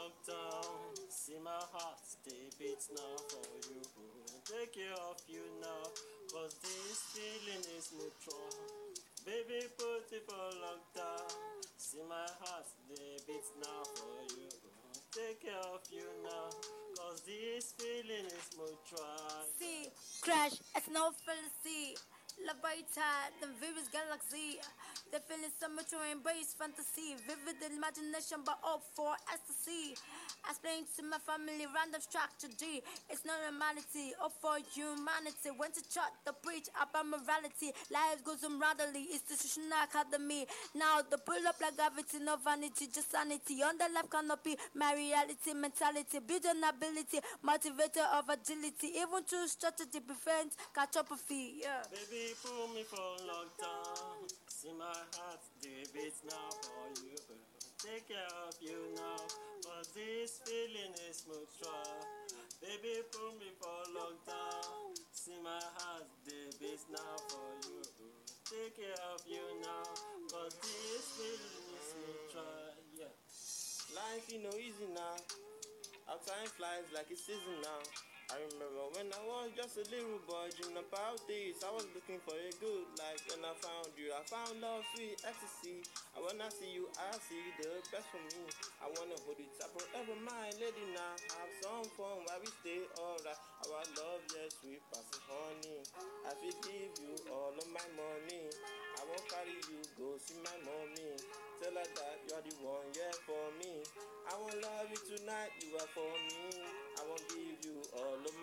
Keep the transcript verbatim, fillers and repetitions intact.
lockdown. See my heart stay beats now for you. Take care of you now, cause this feeling is mutual. Baby, put it for lockdown. See my heart stay beats now for you. Take care of you now, cause this feeling is mutual. See, crash, it's no fallacy. Love brighter than Vivis galaxy. The feeling so much to embrace fantasy. Vivid imagination, but all for ecstasy. Explain to my family random structure G. It's not normality, all for humanity. When to chart the breach about morality. Life goes on rapidly, institutional academy. Now the pull up like gravity, no vanity, just sanity. On the life canopy, my reality, mentality, building ability, motivator of agility. Even true strategy prevents catastrophe. Yeah. Baby, pull me for lockdown. See my heart, the beats now for you. Take care of you now, cause this feeling is mutual. Baby, pull me for lockdown. See my heart, the beats now for you. Take care of you now, cause this feeling is mutual. Yeah. Life, you know, easy now. Our time flies like it's season now. I remember when I was just a little boy, dreaming about this. I was looking for a good life, and I found you. I found love, sweet ecstasy. I wanna see you, I see the best for me. I wanna hold you tight forever, my lady. Now have some fun while we stay alright. Our love, yes, sweet, passing honey. I will give you all of my money. I won't carry you, go see my mommy. Tell her that you're the one, yeah, for me. I won't love you tonight, you are for me. I won't give you all of